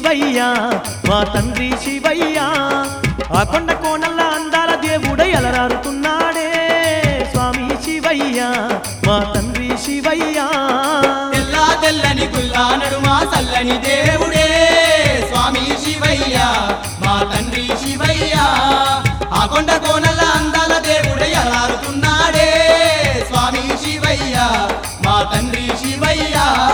శివయ్య మా తండ్రి శివయ్య ఆ కొండ కోనల్ల అందాల దేవుడై అలరారుతున్నాడే స్వామి శివయ్య మా తండ్రి శివయ్య తెల్లా తెల్లని గుల్లా నడుమా చల్లని దేవుడే స్వామి శివయ్య మా తండ్రి శివయ్య ఆ కొండ కోనల అందాల దేవుడే అలరారుతున్నాడే స్వామి శివయ్య మా తండ్రి శివయ్య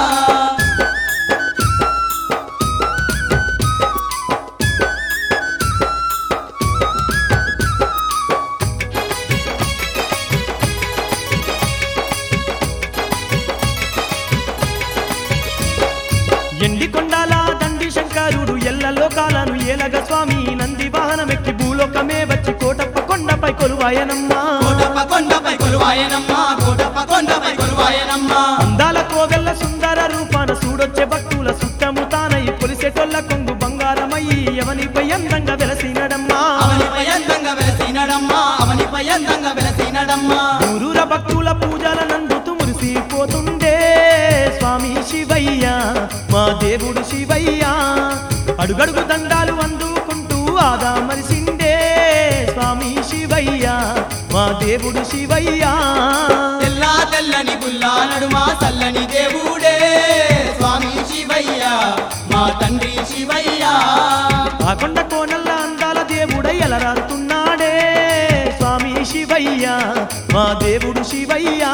ఎండి కొండాల దండి శంకరుడు ఎల్ల లోకాలను ఏలగ స్వామి నంది వాహనమెక్కి భూలోకమే వచ్చి కోటప్ప కొండపై కొలువాయనమ్మా కోటప్ప కొండపై కొలువాయనమ్మా కోటప్ప కొండపై కొలువాయనమ్మా అందాల కోగల్ల సుందర రూపాన చూడొచ్చే భక్తుల సుత్తము తానై కొలిసేటొల్ల కొంగు బంగారమయ్యి ఎవనిపై అందంగా వెలసినడమ్మా అవనిపై అందంగా వెలసినడమ్మా అవనిపై అందంగా వెలసినడమ్మా ఊరూర భక్తుల పూజల నందుతూ మురిసిపోతుండే స్వామి శివయ్య మా దేవుడు శివయ్య అడుగడుగు దండాలు అందుకుంటూ ఆదా మరిసిండే స్వామి శివయ్య మా దేవుడు శివయ్య తెల్లా తెల్లని గుల్లా నడుమా చల్లని దేవుడే స్వామి శివయ్య మా తండ్రి శివయ్య ఆ కొండ కోనల్ల అందాల దేవుడై అలరారుతున్నాడే స్వామి శివయ్య మా దేవుడు శివయ్య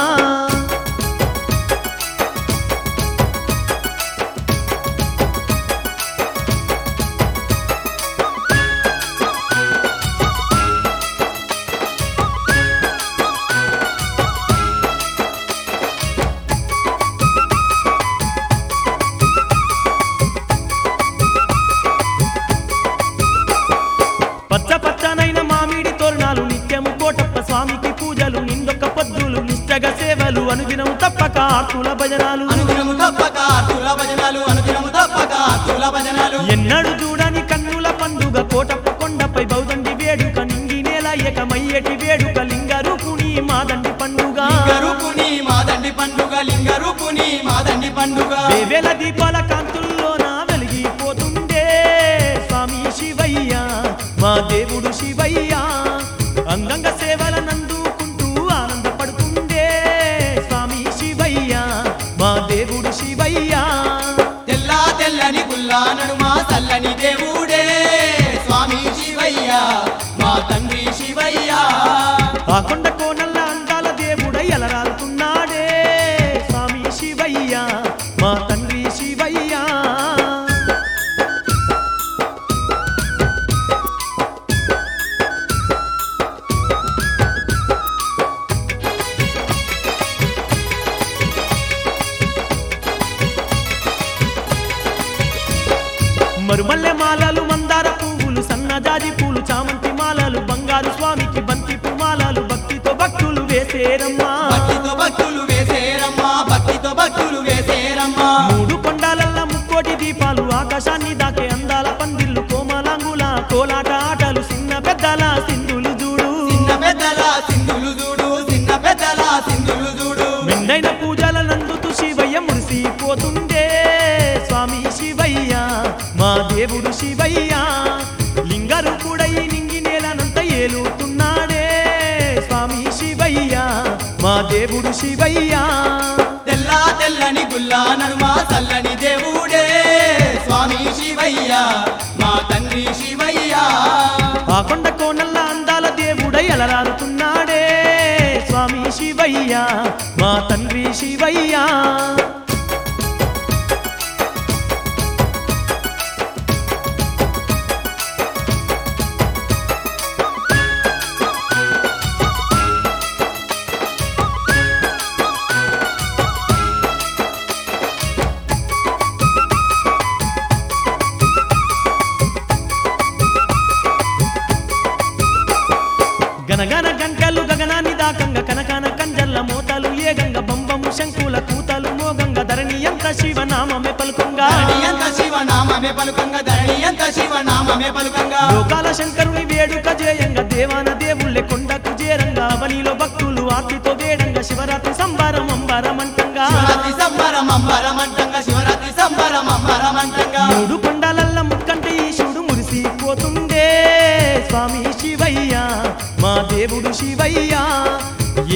పచ్చ పచ్చనైన మామిడి తోరణాలు నిత్యము కోటప్ప స్వామికి పూజలు నిండొక్క పొద్దులు నిష్టగా సేవలు అనుదినము తప్పక ఆర్తుల భజనాలు అనుదినము తప్పక ఆర్తుల భజనాలు అనుదినము తప్పక ఆర్తుల భజనాలు ఎన్నడు చూడని కన్నుల పండుగ కోటప్ప కొండపై బౌదండి వేడుక నింగి నేల ఏకమయ్యేటి వేడుక లింగరూపుని మాదండి పండుగ లింగరూపుని మాదండి పండుగ లింగరూపుని మాదండి పండుగ వేవేల దీపాల కాంతుల్లోన వెలిగిపోతుండే స్వామి శివయ్య మా దేవుడు శివయ్య అందంగా సేవలనందుకుంటూ ఆనందపడుతుండే స్వామి శివయ్య మా దేవుడు శివయ్య తెల్లా తెల్లని గుల్లా నడుమా చల్లని దేవుడే స్వామి శివయ్య మా తండ్రి శివయ్య ఆ కొండ కోనల్ల అందాల దేవుడై అలరారుతున్నాడే స్వామి శివయ్య మా తండ్రి శివయ్య మరుమల్లె మాలలు మందార పువ్వులు సన్నజాజి పూలు చామంతి మాలలు బంగారు స్వామికి బంతి పుమాలలు భక్తితో భక్తులు వేసేరమ్మా భక్తితో భక్తులు వేసేరమ్మా భక్తితో భక్తులు వేసేరమ్మా మూడు కొండాలల్ల ముక్కోటి దీపాలు ఆకాశాన్ని దాకే అందాల పందిళ్ళు కోమలాంగుల కోలాట ఆటలు చిన్న పెద్దల సింధులు చూడు చిన్న పెద్దల సింధులు చూడు చిన్న పెద్దల సింధులు చూడు మెండైన పూజల నందుతూ శివయ్య మురిసిపోతుండే స్వామి శివయ్య మా దేవుడు శివయ్య లింగరూపుడై నింగి నేలనంత ఏలుతున్నాడే స్వామి శివయ్య మా దేవుడు శివయ్య తెల్లా తెల్లని గుల్లా నడుమా చల్లని దేవుడే స్వామి శివయ్య మా తండ్రి శివయ్య ఆ కొండ కోనల్ల అందాల దేవుడై అలరారుతున్నాడే స్వామి శివయ్య మా తండ్రి శివయ్య గనగన గంటలు గగనాన్ని దాకంగ కనకన కంజల్ల మోతలు ఏగంగ బంబము శంకుల కూతలు మోగంగ ధరణి ఎంత శివనామమే పలుకంగా ధరణి ఎంత శివనామమే పలుకంగా ధరణి ఎంత శివనామమే పలుకంగా లోకాల శంకరుని వేడుక జేయంగ దేవాన దేవుళ్ళే కొండకు చేరంగా అవనిలో భక్తులు ఆర్తితో వేడంగా శివరాత్రి సంబరం అంబరమంటంగా శివరాత్రి సంబరం అంబరమంటంగా శివరాత్రి సంబరం అంబరమంటంగా మూడు కొండల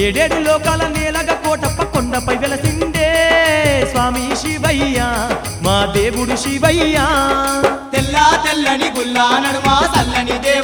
ఏడేడు లోకాల నేలగా కోటప్ప కొండపై వెలసిండే స్వామి శివయ్య మా దేవుడు శివయ్య తెల్ల తెల్లని గుల్లా నడుమ సల్లని